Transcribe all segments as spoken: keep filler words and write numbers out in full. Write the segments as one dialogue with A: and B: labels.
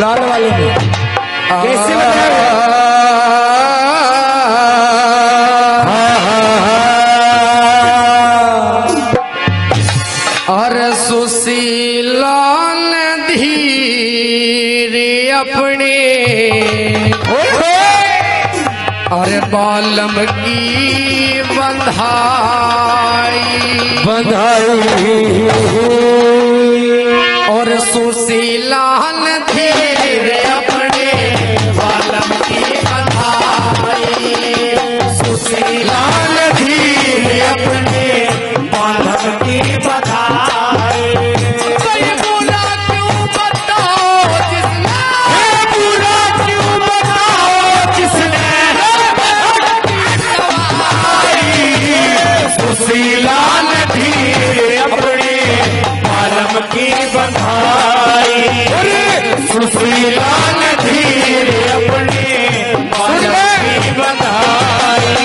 A: लाल वाले में कैसे बताया?
B: और सुशीला धीरे अपने और बालम की बंधाई
A: बंधाई
B: और सुशीला धीरे अपने बालम की बंधाई सुशीला धीरे अपने बालम की बंधाई। बुरा क्यों बताओ जिसने बुरा क्यों बताओ जिसने सुशीला धीरे अपने बालम की बंधाई सुशीला धीरे अपने बालम की बंधाई।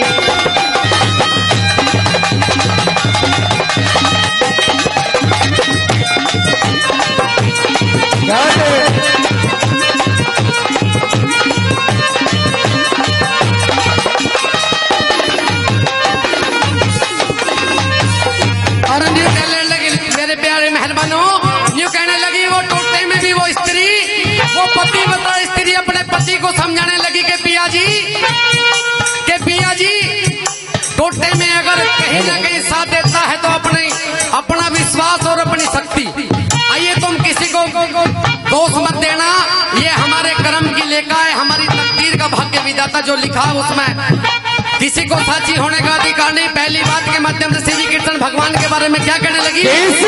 B: और न्यू कहने लगी मेरे प्यारे मेहरबानों, न्यू कहने लगी वो टोटे में भी वो स्त्री वो पति बता स्त्री अपने पति को समझाने लगी कि पिया जी के पिया जी टोटे में अगर कहीं ना कहीं साथ देता है तो अपने अपना विश्वास और अपनी शक्ति। आइए तुम किसी को दोष मत देना, ये हमारे कर्म की लेखा है, हमारी तकदीर का भाग्य विधाता जो लिखा है उसमें किसी को साची होने का अधिकार नहीं। पहली बात के माध्यम से श्री कीर्तन भगवान के बारे में क्या कहने लगी?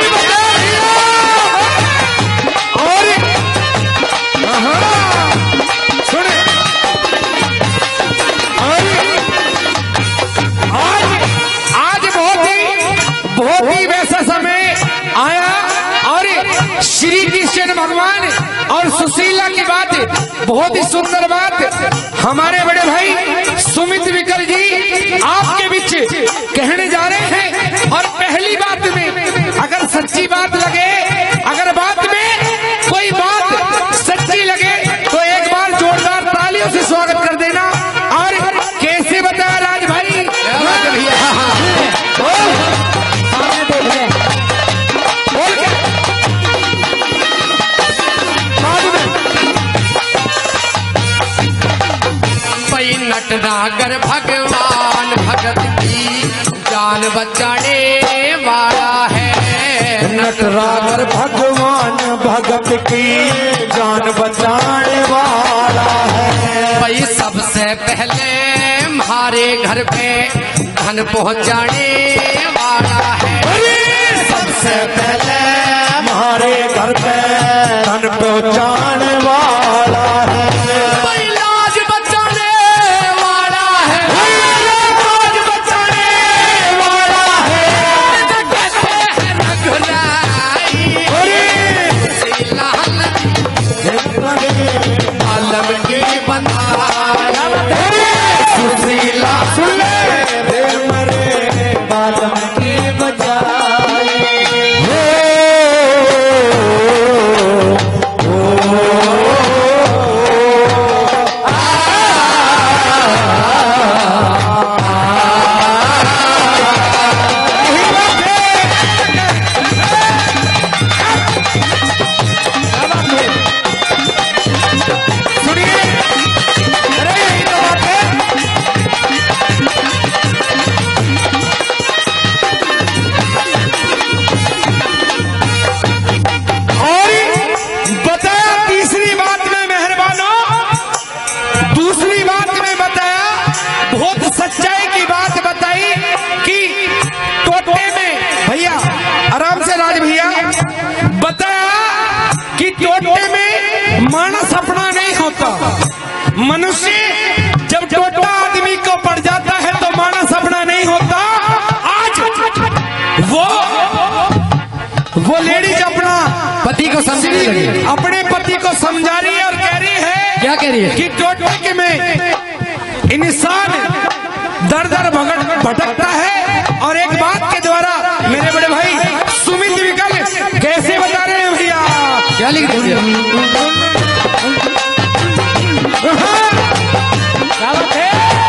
A: सुने आज आज बहुत ही बहुत ही वैसा समय आया और श्री कृष्ण भगवान और सुशीला की बात बहुत ही सुंदर बात हमारे बड़े भाई सुमित विकल जी आपके बीच कहने जा रहे हैं। और पहली बात में अगर सच्ची बात लगे, अगर बात में कोई बात सच्ची लगे तो एक बार जोरदार तालियों से स्वागत कर देना। और कैसे बताया राज भाई?
B: नटनागर भगवान भगत की जान बचाने वाला है
A: नटनागर भगवान भगत की जान बचाने वाला है।
B: भाई सबसे पहले हमारे घर पे धन पहुंचाने वाला है
A: सबसे पहले हमारे घर पे धन पहुंचाने वाला है। मानस अपना नहीं होता, मनुष्य जब टोटा आदमी को पड़ जाता है तो मानस अपना नहीं होता। आज वो वो लेडीज अपना
B: पति को समझने लगी,
A: अपने पति को समझा रही है और कह रही है,
B: क्या कह रही है
A: कि टोटे में इंसान दर दर भटकता है। और एक बात के द्वारा मेरे बड़े भाई सुमित विकल कैसे बता रहे हैं भैया,
B: क्या लिख दिया?
A: क्या बात है?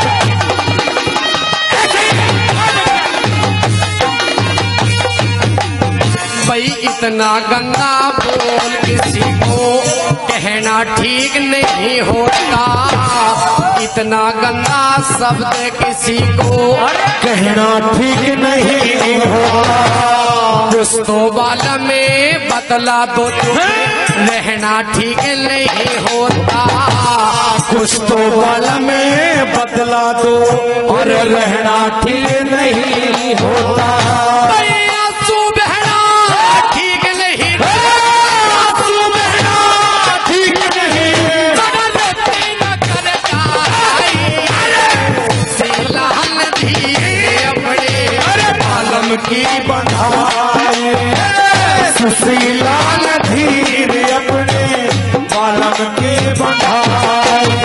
B: भाई इतना गंदा बोल किसी को कहना ठीक नहीं होता, इतना गंदा शब्द किसी को
C: कहना ठीक नहीं होता।
B: दोस्तों वाला में बतला दो तुम्हें रहना ठीक नहीं होता,
C: कुछ तो बल में बदला दो और रहना ठीक नहीं होता।
B: आंसू बहना ठीक नहीं,
C: आंसू बहना ठीक नहीं,
B: बगलती न करता सिलहन धीरे अपने
C: आलम की बंधाए, सुशीला धीरे अपने आलम की बंधाए।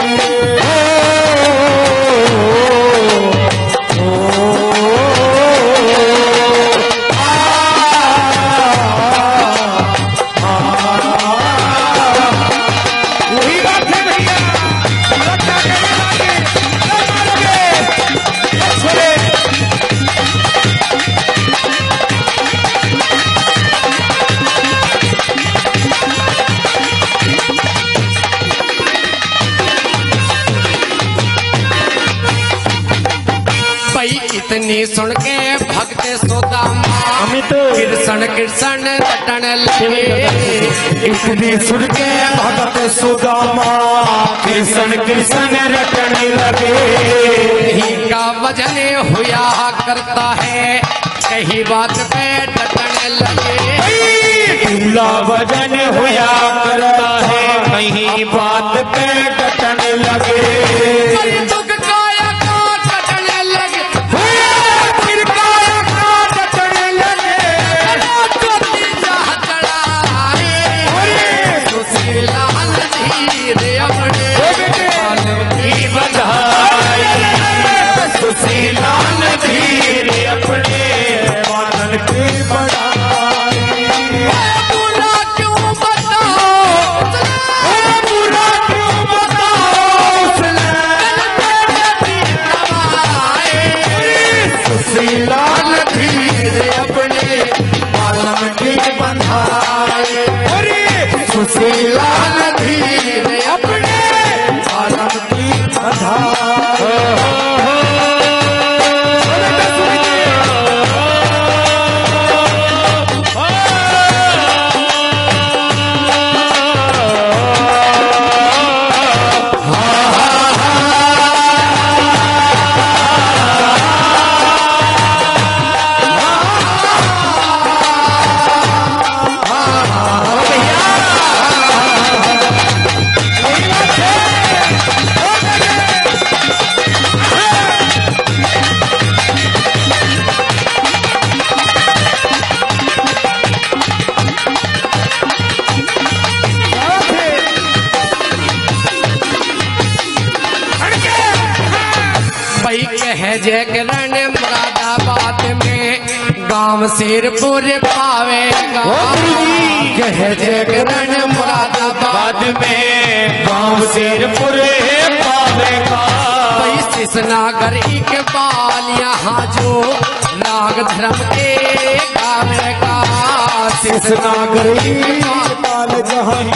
B: इतनी सुन के भक्त सुदामा
C: अमित
B: कृष्ण कृष्ण रटन लगे,
C: इतनी सुन के भगत सुदामा कृष्ण कृष्ण रटने लगे।
B: ही का वजन हुआ करता है कहीं बात पे डटने लगे,
C: इला वजन हुआ करता है कहीं बात पे डटने लगे।
B: दुख काया का कटने लगे,
C: फिर काया का डटने लगे,
B: चोटी चाह चढ़ाए सुशीला धीरे अपने आलम की
C: बधाई सुशीला धीरे अपने बादल की बधाई।
B: बुरा क्यों बताओ,
C: बुरा क्यों बताओ सुशीला धीरे अपने बालम की बंधाए, सुशीला धीरे अपने बालम की बंधाए।
B: है जयकरण मुरादाबाद में गांव सिरपुर पावेगा,
C: कह जयकरण मुरादाबाद में गांव सिरपुर पावेगा।
B: शिशनागर इकबाल यहाँ जो नाग धर्म के गावेगा,
C: शिशनागर इकबाल जहाँ